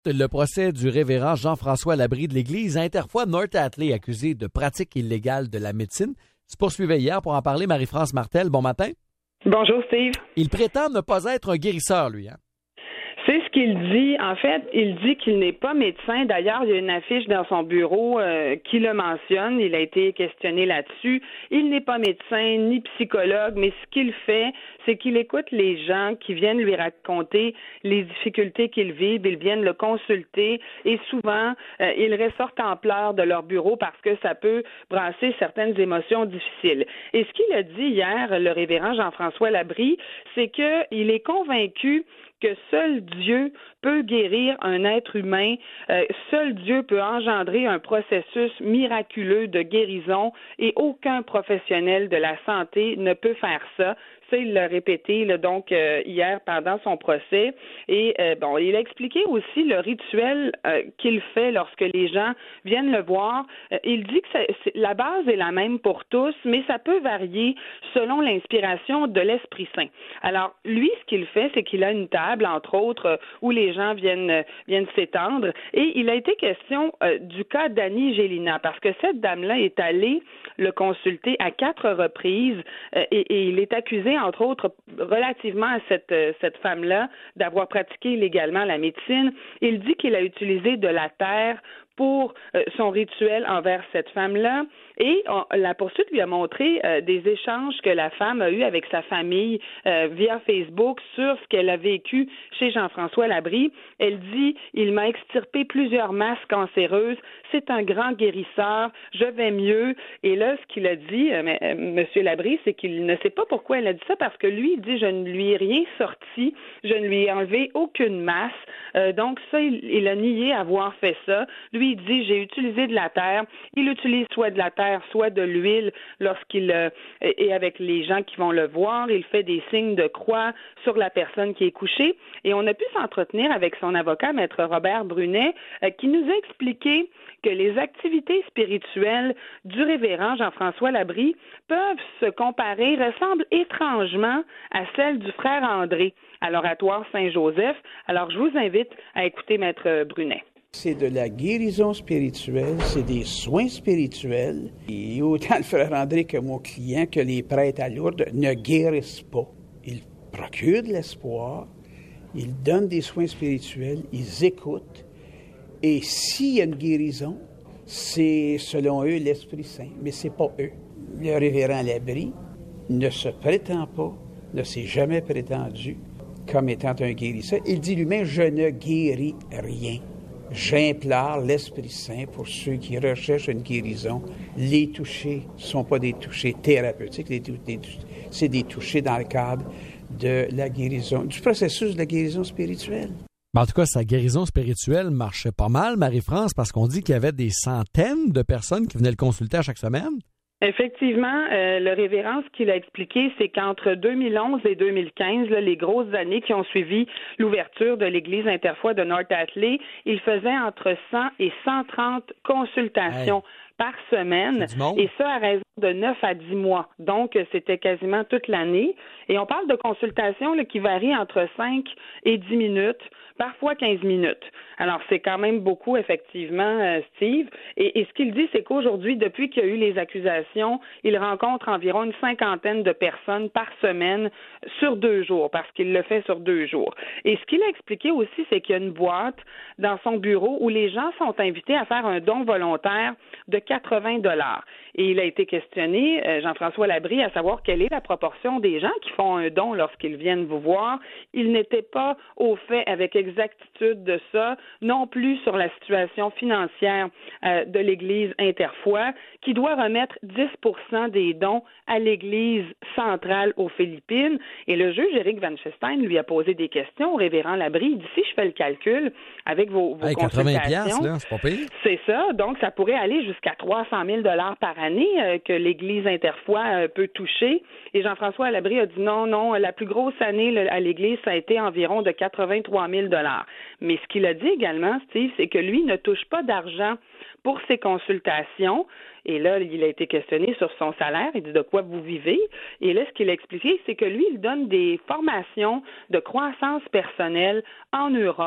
Le procès du révérend Jean-François Labrie de l'Église Interfoi North Atlee, accusé de pratique illégale de la médecine, se poursuivait hier. Pour en parler, Marie-France Martel, bon matin. Bonjour, Steve. Il prétend ne pas être un guérisseur, lui. C'est ce qu'il dit. En fait, il dit qu'il n'est pas médecin. D'ailleurs, il y a une affiche dans son bureau qui le mentionne. Il a été questionné là-dessus. Il n'est pas médecin ni psychologue, mais ce qu'il fait, c'est qu'il écoute les gens qui viennent lui raconter les difficultés qu'ils vivent. Ils viennent le consulter et souvent, ils ressortent en pleurs de leur bureau parce que ça peut brasser certaines émotions difficiles. Et ce qu'il a dit hier, le révérend Jean-François Labrie, c'est qu'il est convaincu que seul Dieu peut guérir un être humain, seul Dieu peut engendrer un processus miraculeux de guérison et aucun professionnel de la santé ne peut faire ça. Ça, il l'a répété hier pendant son procès. Et il a expliqué aussi le rituel qu'il fait lorsque les gens viennent le voir. Il dit que la base est la même pour tous, mais ça peut varier selon l'inspiration de l'Esprit Saint. Alors, lui, ce qu'il fait, c'est qu'il a une table, entre autres, où les gens viennent s'étendre. Et il a été question du cas d'Annie Gélina, parce que cette dame-là est allée le consulter à 4 reprises et il est accusé, entre autres, relativement à cette femme-là, d'avoir pratiqué illégalement la médecine. Il dit qu'il a utilisé de la terre pour son rituel envers cette femme-là. Et la poursuite lui a montré des échanges que la femme a eus avec sa famille via Facebook sur ce qu'elle a vécu chez Jean-François Labrie. Elle dit « Il m'a extirpé plusieurs masses cancéreuses. C'est un grand guérisseur. Je vais mieux. » Et là, ce qu'il a dit, M. Labrie, c'est qu'il ne sait pas pourquoi elle a dit ça, parce que lui, il dit « Je ne lui ai rien sorti. Je ne lui ai enlevé aucune masse. » Donc ça, il a nié avoir fait ça. Lui, il dit « J'ai utilisé de la terre. » Il utilise soit de la terre, soit de l'huile lorsqu'il est avec les gens qui vont le voir. Il fait des signes de croix sur la personne qui est couchée. Et on a pu s'entretenir avec son avocat, Maître Robert Brunet, qui nous a expliqué que les activités spirituelles du révérend Jean-François Labrie peuvent se comparer, ressemblent étrangement à celles du frère André à l'Oratoire Saint-Joseph. Alors, je vous invite à écouter Maître Brunet. C'est de la guérison spirituelle, c'est des soins spirituels. Et autant le frère André que mon client, que les prêtres à Lourdes ne guérissent pas. Ils procurent de l'espoir, ils donnent des soins spirituels, ils écoutent. Et s'il y a une guérison, c'est selon eux l'Esprit Saint, mais c'est pas eux. Le révérend Labrie ne se prétend pas, ne s'est jamais prétendu comme étant un guérisseur. Il dit lui-même « Je ne guéris rien ». J'implore l'Esprit Saint pour ceux qui recherchent une guérison. Les touchés ne sont pas des touchés thérapeutiques, c'est des touchés dans le cadre de la guérison, du processus de la guérison spirituelle. En tout cas, sa guérison spirituelle marchait pas mal, Marie-France, parce qu'on dit qu'il y avait des centaines de personnes qui venaient le consulter à chaque semaine. Effectivement, le révérend, ce qu'il a expliqué, c'est qu'entre 2011 et 2015, les grosses années qui ont suivi l'ouverture de l'Église Interfoi de North Atlee, il faisait entre 100 et 130 consultations par semaine, et ça à raison de 9 à 10 mois. Donc, c'était quasiment toute l'année. Et on parle de consultations qui varient entre 5 et 10 minutes, parfois 15 minutes. Alors, c'est quand même beaucoup, effectivement, Steve. Et ce qu'il dit, c'est qu'aujourd'hui, depuis qu'il y a eu les accusations, il rencontre environ une 50aine de personnes par semaine sur 2 jours, parce qu'il le fait sur 2 jours. Et ce qu'il a expliqué aussi, c'est qu'il y a une boîte dans son bureau où les gens sont invités à faire un don volontaire de 80 $. Et il a été questionné, Jean-François Labrie, à savoir quelle est la proportion des gens qui font un don lorsqu'ils viennent vous voir. Il n'était pas au fait avec exactitude de ça, non plus sur la situation financière de l'Église Interfoi, qui doit remettre 10% des dons à l'Église centrale aux Philippines. Et le juge Éric Van Chestein lui a posé des questions au révérend Labrie. Il dit, si je fais le calcul avec vos consultations, là, c'est pas pire. C'est ça, donc ça pourrait aller jusqu'à 300 000 $ par année que l'Église Interfoi peut toucher. Et Jean-François Labrie a dit non, la plus grosse année à l'Église, ça a été environ de 83 000 $. Mais ce qu'il a dit également, Steve, c'est que lui ne touche pas d'argent pour ses consultations. Et là, il a été questionné sur son salaire. Il dit, de quoi vous vivez? Et là, ce qu'il a expliqué, c'est que lui, il donne des formations de croissance personnelle en Europe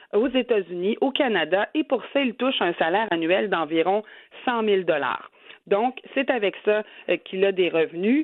aux États-Unis, au Canada, et pour ça, il touche un salaire annuel d'environ 100 000 $. Donc, c'est avec ça qu'il a des revenus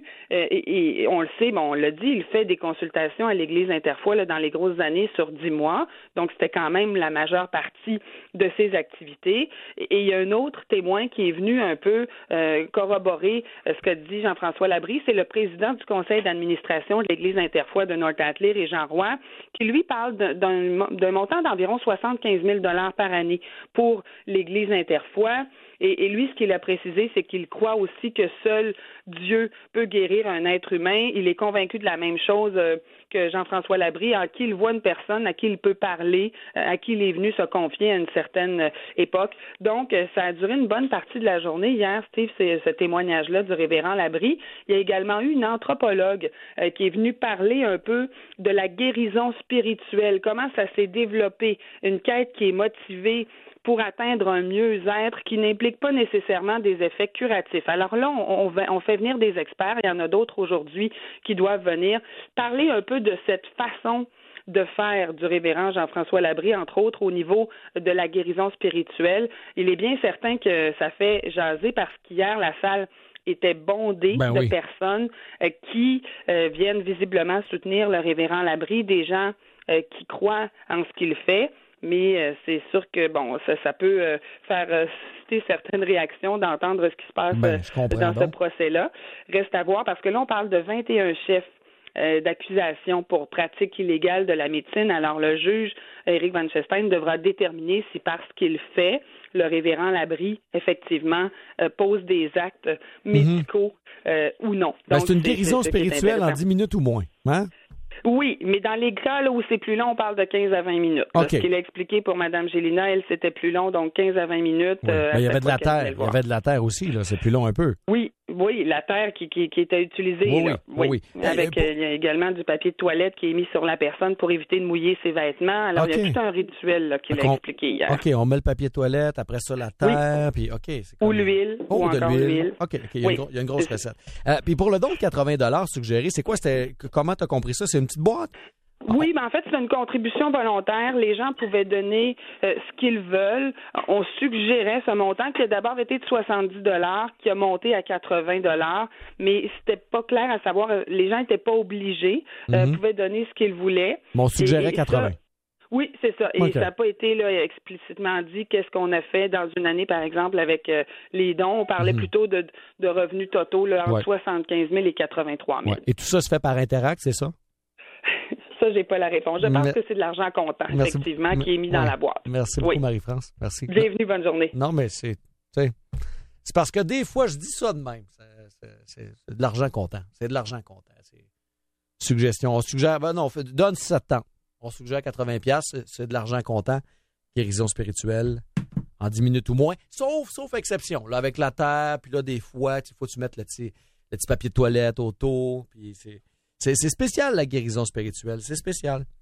et on le sait, on l'a dit, il fait des consultations à l'Église Interfoi dans les grosses années sur 10 mois. Donc, c'était quand même la majeure partie de ses activités. Et il y a un autre témoin qui est venu un peu corroborer ce que dit Jean-François Labrie, c'est le président du conseil d'administration de l'Église Interfoi de North Atlee, Régent Roy, qui lui parle d'un montant d'environ 75 000 $ par année pour l'Église Interfoi. Et lui, ce qu'il a précisé, c'est qu'il croit aussi que seul Dieu peut guérir un être humain. Il est convaincu de la même chose que Jean-François Labrie, en qui il voit une personne, à qui il peut parler, à qui il est venu se confier à une certaine époque. Donc, ça a duré une bonne partie de la journée. Hier, Steve, c'est ce témoignage-là du révérend Labrie. Il y a également eu une anthropologue qui est venue parler un peu de la guérison spirituelle, comment ça s'est développé, une quête qui est motivée pour atteindre un mieux-être qui n'implique pas nécessairement des effets curatifs. Alors là, on fait venir des experts, il y en a d'autres aujourd'hui qui doivent venir parler un peu de cette façon de faire du révérend Jean-François Labrie, entre autres au niveau de la guérison spirituelle. Il est bien certain que ça fait jaser parce qu'hier, la salle était bondée de personnes qui viennent visiblement soutenir le révérend Labrie, des gens qui croient en ce qu'il fait. Mais c'est sûr que, ça peut faire susciter certaines réactions d'entendre ce qui se passe dans ce procès-là. Reste à voir, parce que là, on parle de 21 chefs d'accusation pour pratique illégale de la médecine. Alors, le juge, Éric Van Chestein, devra déterminer si, parce qu'il fait, le révérend Labrie, effectivement, pose des actes médicaux ou non. Donc, c'est une guérison spirituelle en 10 minutes ou moins, hein? Oui, mais dans les cas là où c'est plus long, on parle de 15 à 20 minutes. Okay. Ce qu'il a expliqué pour Mme Gélina, elle, c'était plus long, donc 15 à 20 minutes. Oui. Il y avait de la terre. Il y avait de la terre aussi, là. C'est plus long un peu. Oui, la terre qui était utilisée. Oui. Avec il y a également du papier de toilette qui est mis sur la personne pour éviter de mouiller ses vêtements. Alors, il y a tout un rituel là, qu'il a expliqué hier. OK, on met le papier de toilette, après ça, la terre, puis OK. C'est comme... Ou l'huile, ou encore l'huile. OK, il y a une grosse recette. Puis pour le don de 80 $ suggéré, c'est quoi? Comment tu as compris ça? C'est une petite boîte? Oui, mais en fait, c'est une contribution volontaire. Les gens pouvaient donner ce qu'ils veulent. On suggérait ce montant qui a d'abord été de 70 $, qui a monté à 80 $, mais c'était pas clair à savoir. Les gens n'étaient pas obligés, pouvaient donner ce qu'ils voulaient. Mais on suggérait 80. Oui, c'est ça. Et ça n'a pas été explicitement dit qu'est-ce qu'on a fait dans une année, par exemple, avec les dons. On parlait plutôt de revenus totaux entre 75 000 et 83 000. Ouais. Et tout ça se fait par Interact, c'est ça? Ça, j'ai pas la réponse. Je pense que c'est de l'argent comptant, effectivement, qui est mis dans la boîte. Merci beaucoup, Marie-France. Merci. Bienvenue, bonne journée. Non, mais c'est parce que des fois, je dis ça de même. C'est de l'argent comptant. C'est de l'argent comptant. C'est suggestion. On suggère, donne 7 ans. On suggère 80$, c'est de l'argent comptant. Guérison spirituelle en 10 minutes ou moins. Sauf exception. Là, avec la terre, puis là, des fois, il faut que tu mettes le petit papier de toilette autour. Puis c'est spécial, la guérison spirituelle. C'est spécial.